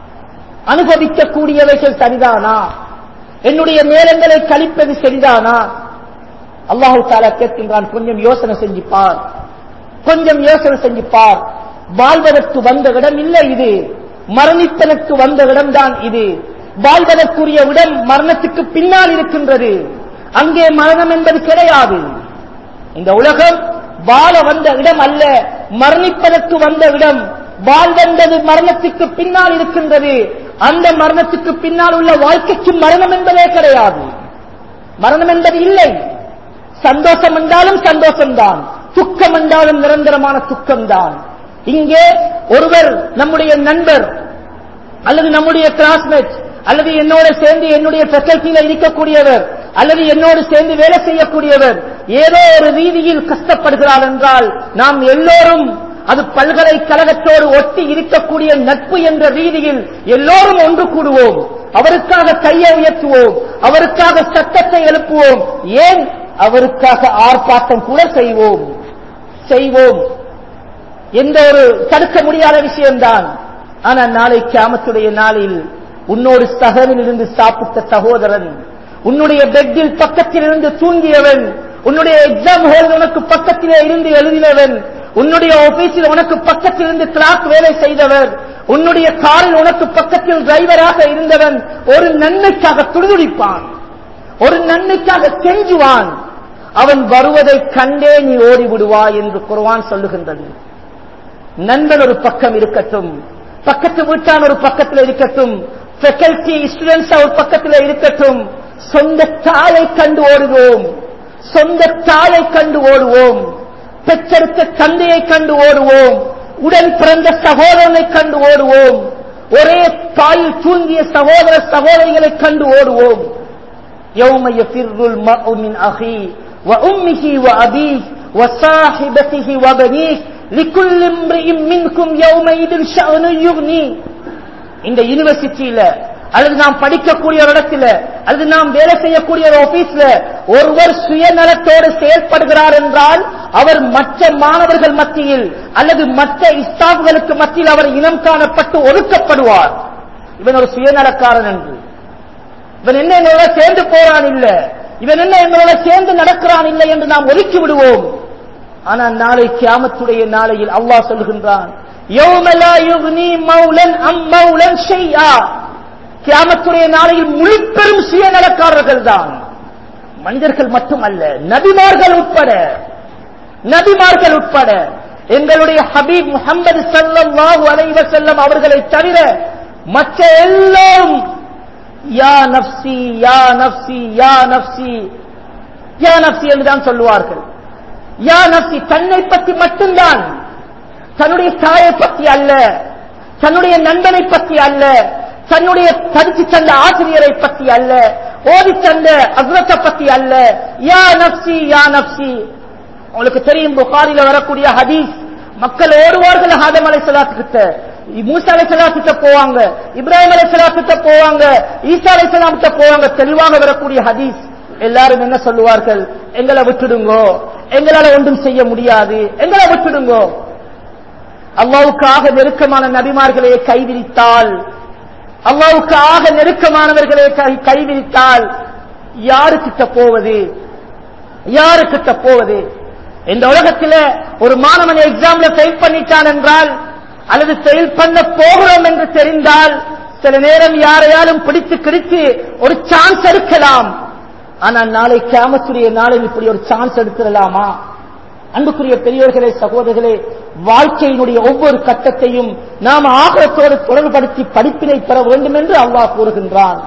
அனுபவிக்கக்கூடியவைகள் சரிதானா, என்னுடைய நேரங்களை கழிப்பது சரிதானா? அல்லாஹு தஆலா கேட்கின்றான், கொஞ்சம் யோசனை செஞ்சுப்பார், கொஞ்சம் யோசனை செஞ்சுப்பார். வாழ்வதற்கு வந்த இடம் இல்லை இது, மரணிப்பதற்கு வந்த இடம் தான் இது. வாழ்வதற்குரிய இடம் மரணத்துக்கு பின்னால் இருக்கின்றது. அங்கே மரணம் என்பது கிடையாது. இந்த உலகம் வாழ வந்த இடம் அல்ல, மரணிப்பதற்கு வந்த இடம். வாழ்வென்பது மரணத்துக்கு பின்னால் இருக்கின்றது. அந்த மரணத்துக்கு பின்னால் உள்ள வாழ்க்கைக்கு மரணம் என்பதே கிடையாது. மரணம் என்பது இல்லை. சந்தோஷம் என்றாலும் சந்தோஷம்தான், துக்கம் என்றாலும் நிரந்தரமான துக்கம்தான். இங்கே ஒருவர் நம்முடைய நண்பர் அல்லது நம்முடைய கிளாஸ்மேட் அல்லது என்னோடு சேர்ந்து என்னுடைய ஃபேக்கல்டியில் இருக்கக்கூடியவர் அல்லது என்னோடு சேர்ந்து வேலை செய்யக்கூடியவர் ஏதோ ஒரு ரீதியில் கஷ்டப்படுகிறார் என்றால் நாம் எல்லோரும் அது பல்கலைக்கழகத்தோடு ஒட்டி இருக்கக்கூடிய நட்பு என்ற ரீதியில் எல்லோரும் ஒன்று கூடுவோம், அவருக்காக கையை உயர்த்துவோம், அவருக்காக சத்தத்தை எழுப்புவோம், ஏன் அவருக்காக ஆர்ப்பாட்டம் கூட செய்வோம் செய்வோம் எந்த ஒரு தடுக்க முடியாத விஷயம்தான். ஆனால் நாளை கியாமத்துடைய நாளில் உன்னோடு சகரில் இருந்து சாப்பிட்ட சகோதரன், உன்னுடைய பெட்டில் பக்கத்தில் இருந்து தூங்கியவன், உன்னுடைய எக்ஸாம் ஹால் உனக்கு பக்கத்திலே இருந்து எழுதினவன், உன்னுடைய ஆபீஸில் உனக்கு பக்கத்தில் இருந்து கிளாக் வேலை செய்தவர், உன்னுடைய காரில் உனக்கு பக்கத்தில் டிரைவராக இருந்தவன் ஒரு நன்மைக்காக துடிதுடிப்பான், ஒரு நன்மைக்காக கெஞ்சுவான். அவன் வருவதை கண்டே நீ ஓடிவிடுவாய் என்று குர்ஆன் சொல்லுகின்றது. நண்பன் ஒரு பக்கம் இருக்கட்டும், பக்கத்து வீட்டான் ஒரு பக்கத்தில் இருக்கட்டும், ஃபேக்கல்டி ஸ்டூடெண்ட்ஸ் ஒரு பக்கத்தில் இருக்கட்டும், சொந்த தாயை கண்டு ஓடுவோம், சொந்த தாயை கண்டு ஓடுவோம், பெற்றெடுத்த தந்தையை கண்டு ஓடுவோம், உடன் பிறந்த சகோதரனை கண்டு ஓடுவோம், ஒரே தாயில் தூங்கிய சகோதர சகோதரிகளை கண்டு ஓடுவோம். யௌம யஃபிர்ருல் மர்உ மின் அஹீ வ உம்மிஹி வ அபீஹி வ ஸாஹிபதிஹி வ பனீஹி லிகுல்லி இம்ரிஇம் மின்கும் யௌமஇதின் ஷஅனுன் யுக்னி. இந்த யூனிவர்சிட்டியில அல்லது நாம் படிக்கக்கூடிய ஒரு இடத்துல அல்லது நாம் வேலை செய்யக்கூடிய ஒரு ஆபீஸ்ல ஒருவர் சுயநலத்தோடு செயல்படுகிறார் என்றால் அவர் மற்ற மாணவர்கள் மத்தியில் அல்லது மற்ற ஸ்டாஃப்களுக்கு மத்தியில் அவர் இனம் காணப்பட்டு ஒதுக்கப்படுவார். இவன் ஒரு சுயநலக்காரன் என்று, இவன் என்ன என்னோட சேர்ந்து போறான் இல்ல, இவன் என்ன என்னோட சேர்ந்து நடக்கிறான் இல்லை என்று நாம் ஒதுக்கி விடுவோம். ஆனால் நாளை கியாமத்துடைய நாளையில் அல்லாஹ் சொல்கின்றான், யௌம லா யுக்னி மௌலன் அம் மௌலன் ஷைஆ. கியாமத்துடைய நாளையில் முழு பெரும் சுயநலக்காரர்கள் தான், மனிதர்கள் மட்டுமல்ல, நபிமார்கள் உட்பட நபிமார்கள் உட்பட எங்களுடைய ஹபீப் முஹம்மது ஸல்லல்லாஹு அலைஹி வஸல்லம் அவர்களை தவிர மற்ற எல்லோரும் யா நஃப்ஸி யா நஃப்ஸி யா நஃப்ஸி யா நஃப்ஸி என்றுதான் சொல்லுவார்கள். யா நஃப்ஸி தன்னை பற்றி மட்டும்தான், தன்னுடைய தாயை பற்றி அல்ல, தன்னுடைய நண்பனை பற்றி அல்ல, தன்னுடைய படித்து தந்த ஆசிரியரை பற்றி அல்ல, ஓதி தந்த ஹஸ்ரத்தை பற்றி அல்ல. யா நஃப்ஸி யா நஃப்ஸி. உங்களுக்கு தெரியும் புகாரில வரக்கூடிய ஹதீஸ், மக்கள் ஓடுவார்கள் ஆதம் அலைஹிஸ்ஸலாத்து கிட்ட, மூசா அலைஹிஸ்ஸலாத்து கிட்ட போவாங்க, இப்ராஹிம் அலைஹிஸ்ஸலாத்து கிட்ட போவாங்க, ஈசா அலைஹிஸ்ஸலாம் கிட்ட போவாங்க. தெளிவாக வரக்கூடிய ஹதீஸ். எல்லாரும் என்ன சொல்லுவார்கள்? எங்களை விட்டுடுங்கோ, எங்களால ஒன்றும் செய்ய முடியாது, எங்களை விட்டுடுங்கோ. அல்லாஹ்வுக்காக நெருக்கமான நபிமார்களை கைவிரித்தால், அல்லாஹ்வுக்காக நெருக்கமானவர்களை கைவிரித்தால் யாருக்கிட்ட போவது? யாருக்கிட்ட போவது? இந்த உலகத்தில் ஒரு மாணவன் எக்ஸாம்ல ஃபெயில் பண்ணிட்டான் என்றால் அல்லது ஃபெயில் பண்ண போகிறோம் என்று தெரிந்தால் சில நேரம் யாரையாலும் பிடித்து கிடித்து ஒரு சான்ஸ் எடுக்கலாம். ஆனால் நாளை கியாமத்துடைய நாளில் இப்படி ஒரு சான்ஸ் எடுத்துடலாமா? அன்புக்குரிய பெரியோர்களே, சகோதரர்களே, வாழ்க்கையினுடைய ஒவ்வொரு கட்டத்தையும் நாம் ஆகரத்தோடு தொடர்படுத்தி படிப்பினை பெற வேண்டும் என்று அல்லாஹ் கூறுகின்றான்.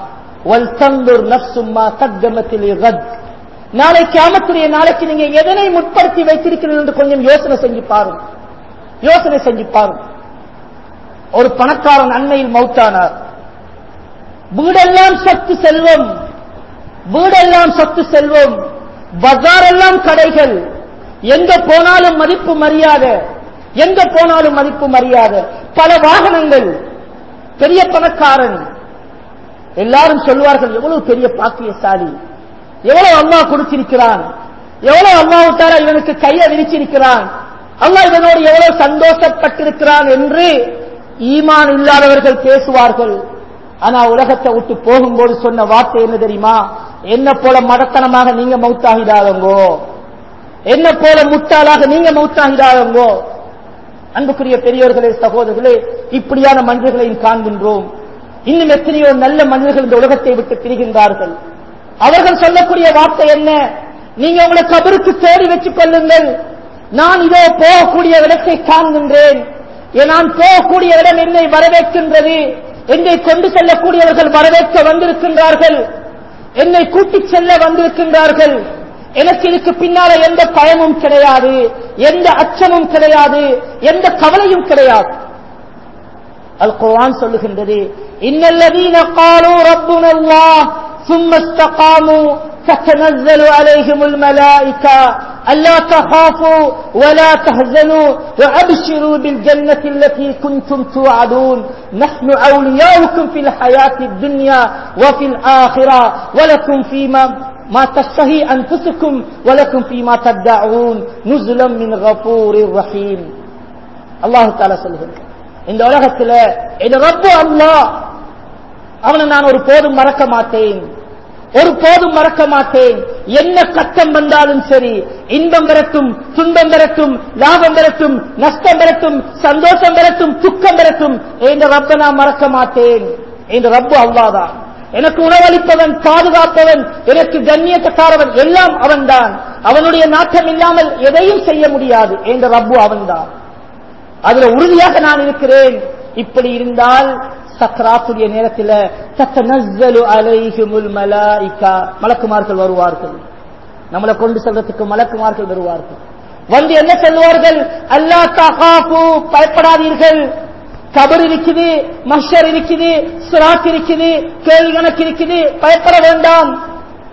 நாளை கியாமத்துடைய நாளைக்கு நீங்க எதனை முற்படுத்தி வைத்திருக்கிறீர்கள் என்று கொஞ்சம் யோசனை செஞ்சு பாருங்க. யோசனை செஞ்சு பாருங்க. ஒரு பணக்காரன் அண்மையில் மௌத்தானார். வீடெல்லாம் சொத்து செல்வம், வீடெல்லாம் சொத்து செல்வம், பஜார் எல்லாம் கடைகள், எங்க போனாலும் மதிப்பு மரியாதை, எங்க போனாலும் மதிப்பு மரியாதை, பல வாகனங்கள், பெரிய பணக்காரன். எல்லாரும் சொல்வார்கள், எவ்வளவு பெரிய பாக்கியசாலி, எவ்வளவு அல்லாஹ் கொடுத்திருக்கிறான், எவ்வளவு அல்லாஹ் தஆலா இவனுக்கு கையை விரிச்சிருக்கிறான், அல்லாஹ் இவனோடு எவ்வளவு சந்தோஷப்பட்டிருக்கிறான் என்று ஈமான் இல்லாதவர்கள் பேசுவார்கள். ஆனா உலகத்தை விட்டு போகும்போது சொன்ன வார்த்தை என்ன தெரியுமா? என்ன போல மடத்தனமாக நீங்க மௌத்தாகிடாதங்கோ, என்ன போல முட்டாளாக நீங்க மௌத்தாகிடாதங்கோ. அன்புக்குரிய பெரியோர்களே, சகோதரர்களே, இப்படியான மனிதர்களையும் காண்கின்றோம். இன்னும் எத்தனையோ நல்ல மனிதர்கள் இந்த உலகத்தை விட்டு பிரிகின்றார்கள். அவர்கள் சொல்லக்கூடிய வார்த்தை என்ன? நீங்க உங்களை கபருக்கு தேடி வச்சுக் கொள்ளுங்கள், நான் இதோ போகக்கூடிய இடத்தை காண்கின்றேன், நான் போகக்கூடிய இடம் என்னை வரவேற்கின்றது, என்னை கொண்டு செல்லக்கூடியவர்கள் வரவேற்க வந்திருக்கின்றார்கள், என்னை கூட்டிச் செல்ல வந்திருக்கின்றார்கள், எனக்கு இதுக்கு பின்னால எந்த பயமும் கிடையாது, எந்த அச்சமும் கிடையாது, எந்த கவலையும் கிடையாது. அல் குர்ஆன் சொல்லுகின்றது, இன்னல்லதீன காலூ ரப்புனல்லாஹ் ثم استقاموا تتنزل عليهم الملائكة ألا تخافوا ولا تحزنوا وأبشروا بالجنة التي كنتم توعدون نحن أولياؤكم في الحياة الدنيا وفي الآخرة ولكم فيما ما تشتهي أنفسكم ولكم فيما تدعون نزلا من غفور رحيم. الله تعالى சொல்லுகிறார், இந்த உலகத்தில் இது ரப்பு அல்லாஹ், அவனை நான் ஒரு போதும் மறக்க மாட்டேன், ஒரு போதும் மறக்க மாட்டேன். என்ன கஷ்டம் வந்தாலும் சரி, இன்பம் பெறட்டும், துன்பம் பெறட்டும், லாபம் பெறட்டும், நஷ்டம் பெறட்டும், சந்தோஷம் பெறட்டும், துக்கம் பெறட்டும், இந்த ரப்பை நான் மறக்க மாட்டேன். இந்த ரப்பு அல்லாஹ்தான். எனக்கு உணவளிப்பவன், பாதுகாப்பவன், எனக்கு கண்ணியத்தாரவன் எல்லாம் அவன்தான். அவனுடைய நாட்டம் இல்லாமல் எதையும் செய்ய முடியாது. இந்த ரப்பு அவன்தான். அதுல உறுதியாக நான் இருக்கிறேன். இப்படி இருந்தால் சக்ராத்துடைய நேரத்தில் தத்தனஸ்ஸலு அலைஹிமுல் மலாயிகா, மலக்குமார்கள் வருவார்கள். நம்மளை கொண்டு செல்றதுக்கு மலக்குமார்கள் வருவார்கள். வந்து என்ன சொல்வார்கள்? அல்லா தகாஃபு, பயப்படாதீர்கள், கபர் இருக்குது, மஹ்ஷர் இருக்குது, சிராத் இருக்குது, கேள்வி கணக்கு இருக்குது, பயப்பட வேண்டாம்.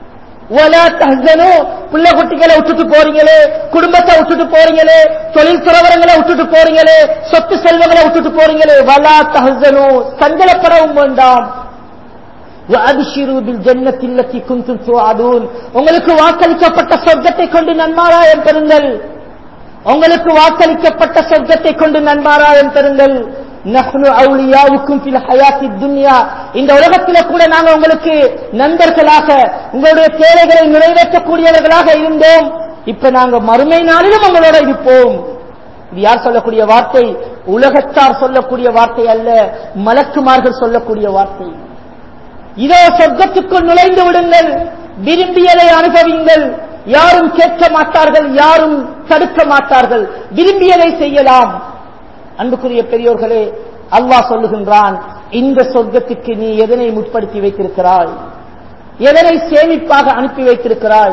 வலா தஹ்ஸனு, பிள்ளை குட்டிகளை விட்டுட்டு போறீங்களே, குடும்பத்தை விட்டுட்டு போறீங்களே, தொழில் துறவரங்களை விட்டுட்டு போறீங்களே, சொத்து செல்வங்களை விட்டுட்டு போறீங்களே, வலா தஹ்ஸனு, சஞ்சலப்படவும் வேண்டாம். வஅப்ஷிரு பில் ஜன்னத்தி அல்லதி குன்தும் துஅதுன், உங்களுக்கு வாக்களிக்கப்பட்ட சொர்க்கத்தை கொண்டு நன்மாராயம் பெறுங்கள். உங்களுக்கு வாக்களிக்கப்பட்ட சொர்க்கத்தை கொண்டு நன்மாராயம் பெறுங்கள். நஹ்னு அவுலியாவுக்கும் ஃபில் ஹயாத்தித் துன்யா, இந்த உலகத்திலே கூட நாங்கள் உங்களுக்கு நண்பர்களாக, உங்களுடைய தேவைகளை நிறைவேற்றக்கூடியவர்களாக இருந்தோம். இப்ப நாங்க மறுமை நாளிலும் உங்களோட இருப்போம். இது யார் சொல்லக்கூடிய வார்த்தை? உலகத்தார் சொல்லக்கூடிய வார்த்தை அல்ல, மலக்குமார்கள் சொல்லக்கூடிய வார்த்தை. இதோ சொர்க்கத்துக்குள் நுழைந்து விடுங்கள், விரும்பியதை அனுபவிங்கள், யாரும் கேட்க மாட்டார்கள், யாரும் தடுக்க மாட்டார்கள், விரும்பியதை செய்யலாம். அன்புக்குரிய பெரியோர்களே, அல்லாஹ் சொல்லுகின்றான், இந்த சொர்க்கத்துக்கு நீ எதனை முற்படுத்தி வைத்திருக்கிறாய், எதனை சேமிப்பாக அனுப்பி வைத்திருக்கிறாய்?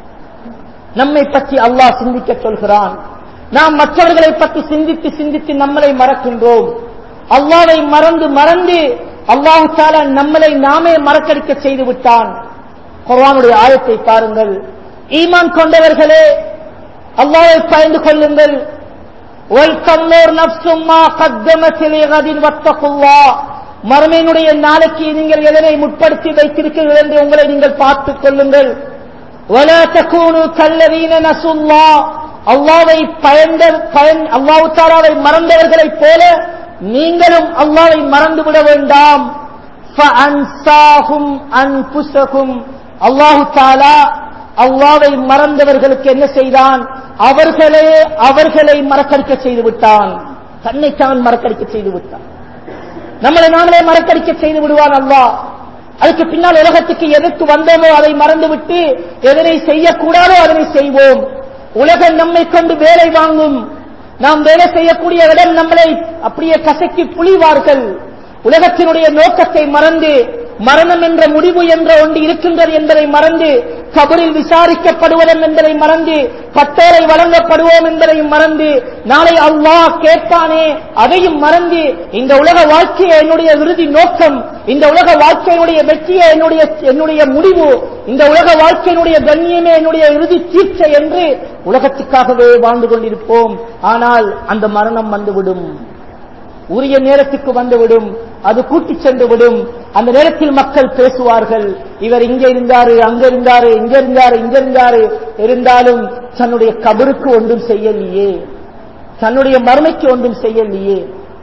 நம்மை பற்றி அல்லாஹ் சிந்திக்க சொல்கிறான். நாம் மற்றவர்களை பற்றி சிந்தித்து சிந்தித்து நம்மளை மறக்கின்றோம். அல்லாஹ்வை மறந்து மறந்து அல்லாஹ் தஆலா நம்மளை நாமே மறக்கடிக்க செய்து விட்டான். குர்ஆனுடைய ஆயத்தை பாருங்கள். ஈமான் கொண்டவர்களே, அல்லாஹ்வை பயந்து கொள்ளுங்கள். வல்தன்னுர் நஃப்ஸும் மா கத்தமத் லிகதின் வத்தகுல்லாஹ், மறுமையினுடைய நாளைக்கு நீங்கள் எதனை முற்படுத்தி வைத்திருக்கிறீர்கள் என்று உங்களை நீங்கள் பார்த்துக் கொள்ளுங்கள். வலா தகூனு கல்லதீன நஸுல்லாஹ், அல்லாஹ்வை பயந்த அல்லாஹ் தஆலாவை மறந்தவர்களைப் போல நீங்களும் அல்லாஹ்வை மறந்து விட வேண்டாம். ஃபஅன்சாஹும் அன்ஃபுஸஹும், அல்லாஹ் தஆலா அல்லாஹ்வை மறந்தவர்களுக்கு என்ன செய்தான்? அவர்களே அவர்களை மறக்கடிக்க செய்து விட்டான். தன்னைத்தான் மறக்கடிக்க செய்து விட்டான். நம்மளை நாமளே மறக்கடிக்க செய்து விடுவான் அல்லாஹ். அதுக்கு பின்னால் உலகத்துக்கு எதற்கு வந்தோமோ அதை மறந்துவிட்டு எதனை செய்யக்கூடாதோ அதனை செய்வோம். உலகம் நம்மை கொண்டு வேலை வாங்கும். நாம் வேலை செய்யக்கூடிய இடம் நம்மளை அப்படியே கசக்கி புளிவார்கள். உலகத்தினுடைய நோக்கத்தை மறந்து, மரணம் என்ற முடிவு என்ற ஒன்று இருக்கின்றது என்பதை மறந்து, கபரில் விசாரிக்கப்படுவதும் என்பதை மறந்து, பட்டோரை வழங்கப்படுவோம் என்பதையும் மறந்து, நாளை அல்லாஹ் கேட்பானே அதையும் மறந்து, இந்த உலக வாழ்க்கையை என்னுடைய இறுதி நோக்கம், இந்த உலக வாழ்க்கையினுடைய வெற்றியை என்னுடைய என்னுடைய முடிவு, இந்த உலக வாழ்க்கையினுடைய கண்ணியமே என்னுடைய இறுதி தீட்சை என்று உலகத்துக்காகவே வாழ்ந்து கொண்டிருப்போம். ஆனால் அந்த மரணம் வந்துவிடும், உரிய நேரத்துக்கு வந்துவிடும், அது கூட்டிச் சென்று விடும். அந்த நேரத்தில் மக்கள் பேசுவார்கள், இவர் இங்க இருந்தாரு, அங்க இருந்தாரு, இங்க இருந்தாரு, இங்க இருந்தாரு, இருந்தாலும் தன்னுடைய கபருக்கு ஒன்றும் செய்யலையே, தன்னுடைய மறுமைக்கு ஒன்றும் செய்யலையே.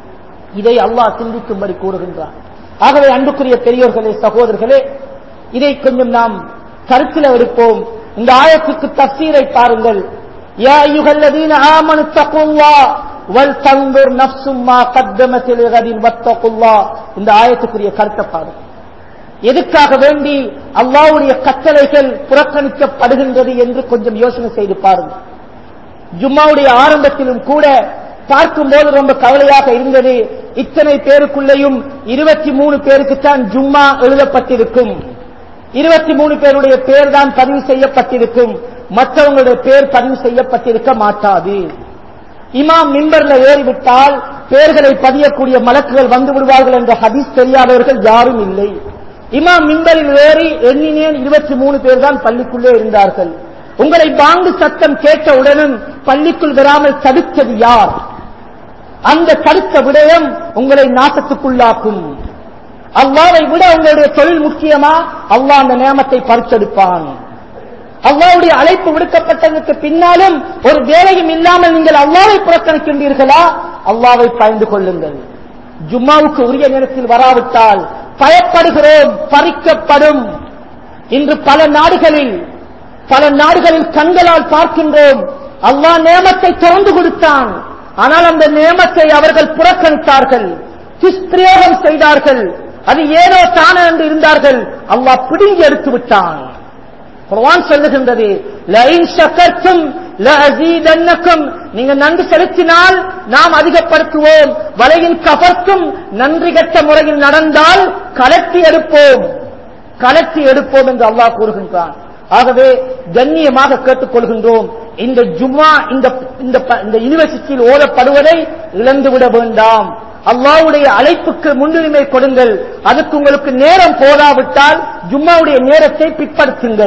இதை அல்லாஹ் சிந்திக்கும்படி கூறுகின்றான். ஆகவே அன்புக்குரிய பெரியோர்களே, சகோதரர்களே, இதை கொஞ்சம் நாம் கருத்தில் எடுப்போம். இந்த ஆயத்துக்கு தஃசீரை பாருங்கள். யா அய்யுஹல்லதீன ஆமனு தக்குல்லாஹ் வல்தன்துர் நஃப்ஸும் மா கத்தமத் லிகதின் வத்தகுல்லாஹ், இந்த ஆயத்துக்குரிய கருத்தை பாருங்கள். எதுக்காக வேண்டி அல்லாஹ்வுடைய கட்டளைகள் புறக்கணிக்கப்படுகின்றது என்று கொஞ்சம் யோசனை செய்து பாருங்கள். ஜும்மாவுடைய ஆரம்பத்திலும் கூட பார்க்கும்போது ரொம்ப கவலையாக இருந்தது. இத்தனை பேருக்குள்ளேயும் இருபத்தி மூணு பேருக்குத்தான் ஜும்மா எழுதப்பட்டிருக்கும், இருபத்தி மூணு பேருடைய பேர் தான் பதிவு செய்யப்பட்டிருக்கும், மற்றவங்களுடைய பேர் பதிவு செய்யப்பட்டிருக்க மாட்டாது. இமாம் மிம்பர்ல ஏறிவிட்டால் பேர்களை பதியக்கூடிய மலக்குகள் வந்து விடுவார்கள் என்ற ஹதீஸ் தெரியாதவர்கள் யாரும் இல்லை. இமாம் மிம்பரில் ஏறி எண்ணினேன் இருபத்தி மூணு பேர் தான் பள்ளிக்குள்ளே இருந்தார்கள். உங்களை பாங்கு சத்தம் கேட்டவுடனும் பள்ளிக்குள் வராமல் தடுத்தது யார்? அந்த தடுத்த விடயம் உங்களை நாசத்துக்குள்ளாக்கும். அல்லாஹ்வை விட உங்களுடைய தொழில் முக்கியமா? அல்லாஹ் அந்த நியமத்தை பறிச்செடுப்பான். அல்லாஹ்வுடைய அழைப்பு விடுக்கப்பட்டதற்கு பின்னாலும் ஒரு வேலையும் இல்லாமல் நீங்கள் அல்லாஹ்வை புறக்கணிக்கின்றீர்களா? அல்லாஹ்வை பயந்து கொள்ளுங்கள். ஜும்மாவுக்கு உரிய நேரத்தில் வராவிட்டால் பயப்படுகிறோம், பறிக்கப்படும். இன்று பல நாடுகளில் பல நாடுகளில் கண்களால் பார்க்கின்றோம். அல்லாஹ் நியமத்தை திறந்து கொடுத்தான், ஆனால் அந்த நியமத்தை அவர்கள் புறக்கணித்தார்கள், துஷ்பிரயோகம் செய்தார்கள். அது ஏனோ தானே என்று இருந்தார்கள். அல்லாஹ் பிடுங்கி எடுத்து விட்டான். குர்ஆன் சொல்லுகின்றது, லஇன் ஷக்கர்தும் லஅஸீதன்னக்கும், நீங்க நன்றி செலுத்தினால் நாம் அதிகப்படுத்துவோம், வலையின் கஃபர்தும், நன்றி கெட்ட முறையில் நடந்தால் கலட்டி எடுப்போம், கலட்டி எடுப்போம் என்று அல்லாஹ் கூறுகின்றான். ஆகவே கண்ணியமாக கேட்டுக் கொள்கின்றோம், இந்த ஜும்மா இந்த இந்த யூனிவர்சிட்டியில் ஓதப்படுவதை இழந்துவிட வேண்டாம். அல்லாஹ்வுடைய அழைப்புக்கு முன்னுரிமை கொடுங்கள். அதுக்கு உங்களுக்கு நேரம் போதாவிட்டால் ஜும்மாவுடைய நேரத்தை பிற்படுத்துங்கள்.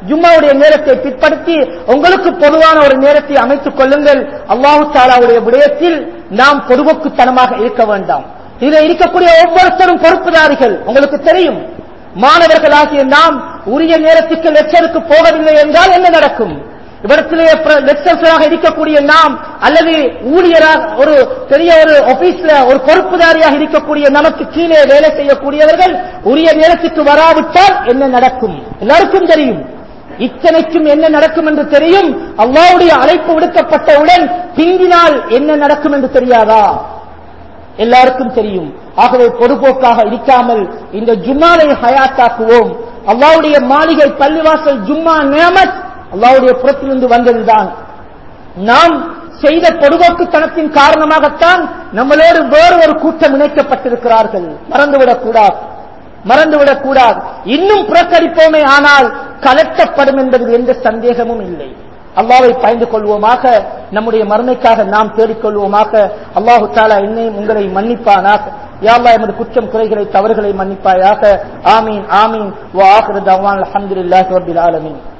ஜும்மாவுடைய நேரத்தை பிற்படுத்தி உங்களுக்கு பொதுவான ஒரு நேரத்தை அமைத்துக் கொள்ளுங்கள். அல்லாஹு தஆலாவுடைய விடயத்தில் நாம் பொதுபோக்குத்தனமாக இருக்க வேண்டாம். இதில் இருக்கக்கூடிய ஒவ்வொருத்தரும் பொறுப்புதாரிகள். உங்களுக்கு தெரியும், மாணவர்களாகிய நாம் உரிய நேரத்துக்கு லெக்சருக்கு போகவில்லை என்றால் என்ன நடக்கும்? இவரத்திலே லெக்சராக இருக்கக்கூடிய நாம் அல்லது ஊழியராக ஒரு பெரிய ஒரு ஆபீஸ்ல ஒரு பொறுப்புதாரியாக இருக்கக்கூடிய நமக்கு கீழே வேலை செய்யக்கூடியவர்கள் உரிய நேரத்துக்கு வராவிட்டால் என்ன நடக்கும்? எல்லாருக்கும் தெரியும். இத்தனைக்கும் என்ன நடக்கும் என்று தெரியும். அல்லாஹ்வுடைய அழைப்பு விடுக்கப்பட்டவுடன் பிந்தினால் என்ன நடக்கும் என்று தெரியாதா? எல்லாருக்கும் தெரியும். ஆகவே பொதுபோக்காக இருக்காமல் இந்த ஜும்மாவை ஹயாத்தாக்குவோம். அல்லாஹ்வுடைய மாளிகை பள்ளிவாசல் ஜும்மா நியமத் அல்லாஹ்வுடைய புறத்திலிருந்து வந்ததுதான். நாம் செய்த பொதுபோக்குத்தனத்தின் காரணமாகத்தான் நம்மளோடு வேறு ஒரு கூட்டம் இணைக்கப்பட்டிருக்கிறார்கள். மறந்துவிடக் கூடாது, மறந்துவிடக் கூடாது. இன்னும் புறக்கணிப்போமே ஆனால் கலட்டப்படும் என்பதில் எந்த சந்தேகமும் இல்லை. அல்லாஹ்வை பயந்து கொள்வோமாக, நம்முடைய மறுமைக்காக நாம் தேடிக்கொள்வோமாக. அல்லாஹு தஆலா என்னையும் உங்களை மன்னிப்பானாக. யா அல்லாஹ் எமது குற்றம் குறைகளை தவறுகளை மன்னிப்பாயாக. ஆமீன் ஆமீன். வ ஆகிரு தஅவானா அல்ஹம்துலில்லாஹி ரப்பில் ஆலமீன்.